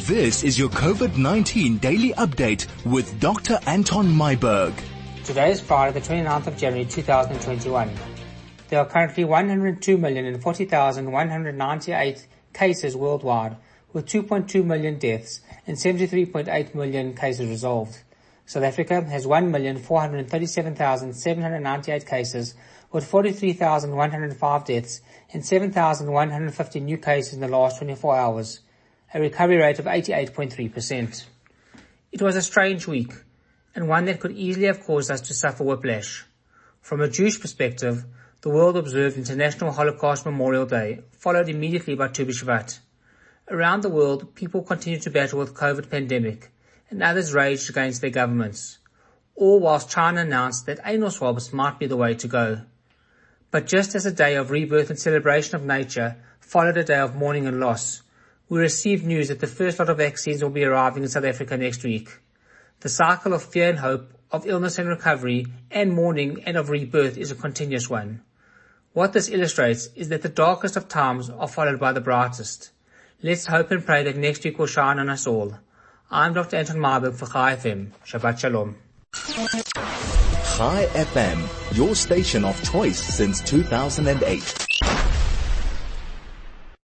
This is your COVID-19 daily update with Dr. Anton Myburgh. Today is Friday, the 29th of January 2021. There are currently 102,040,198 cases worldwide, with 2.2 million deaths and 73.8 million cases resolved. South Africa has 1,437,798 cases, with 43,105 deaths and 7,150 new cases in the last 24 hours, a recovery rate of 88.3%. It was a strange week, and one that could easily have caused us to suffer whiplash. From a Jewish perspective, the world observed International Holocaust Memorial Day, followed immediately by Tu B'Shvat. Around the world, people continued to battle with COVID pandemic, and others raged against their governments, all whilst China announced that anal swabs might be the way to go. But just as a day of rebirth and celebration of nature followed a day of mourning and loss, we received news that the first lot of vaccines will be arriving in South Africa next week. The cycle of fear and hope, of illness and recovery, and mourning and of rebirth is a continuous one. What this illustrates is that the darkest of times are followed by the brightest. Let's hope and pray that next week will shine on us all. I'm Dr. Anton Myburgh for Chai FM. Shabbat Shalom. Chai FM, your station of choice since 2008.